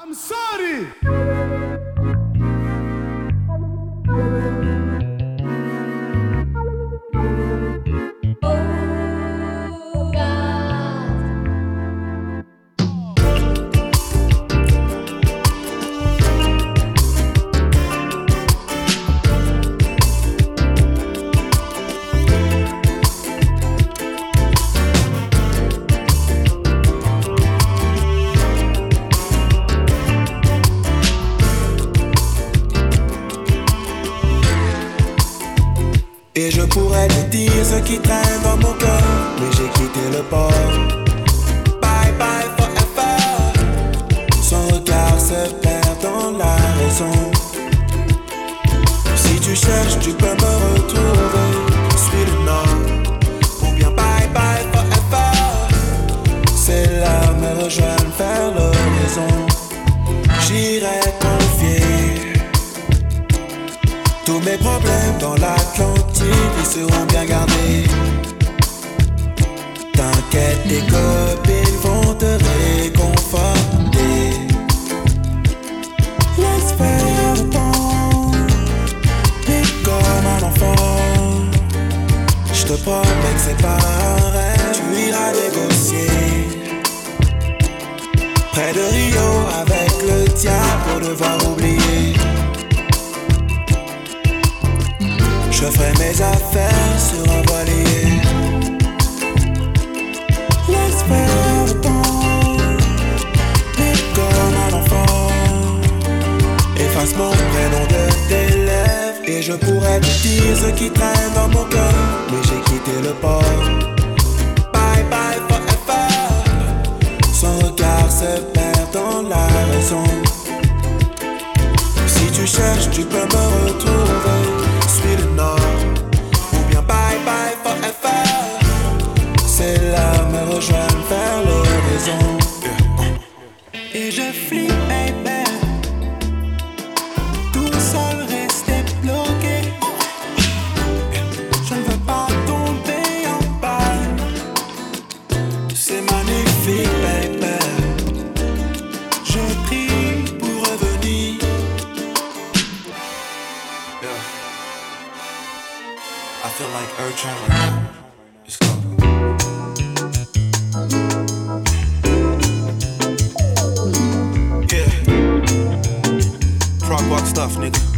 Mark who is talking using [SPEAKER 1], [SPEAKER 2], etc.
[SPEAKER 1] I'm sorry.
[SPEAKER 2] Et je pourrais te dire ce qui traîne dans mon cœur, mais j'ai quitté le port. Bye bye forever. Son regard se perd dans la raison. Si tu cherches, tu peux me retrouver. Suis le nord, ou bien bye bye forever. C'est l'heure, me rejoindre vers l'horizon. J'irai confier tous mes problèmes dans l'Atlantique, ils seront bien gardés. T'inquiète, tes copines vont te réconforter. Laisse faire le temps, vite comme un enfant. J'te promets que c'est pas un rêve, tu iras négocier près de Rio avec le diable pour devoir oublier. Je ferai mes affaires sur un voilier. Laisse faire le temps, vite comme un enfant. Efface mon prénom de tes lèvres, et je pourrais te dire ce qui traîne dans mon cœur, mais j'ai quitté le port. Bye bye forever. Son regard se perd dans la raison. Si tu cherches, tu peux me retrouver. Suis le nord, ou bien bye bye forever. C'est là, me rejoindre vers l'horizon. Et je flippe, baby. Tout seul, rester bloqué. Je ne veux pas tomber en panne. C'est magnifique, baby. Je prie pour revenir. I feel like Urchin right now. Let's go. Yeah. Prog rock stuff, nigga.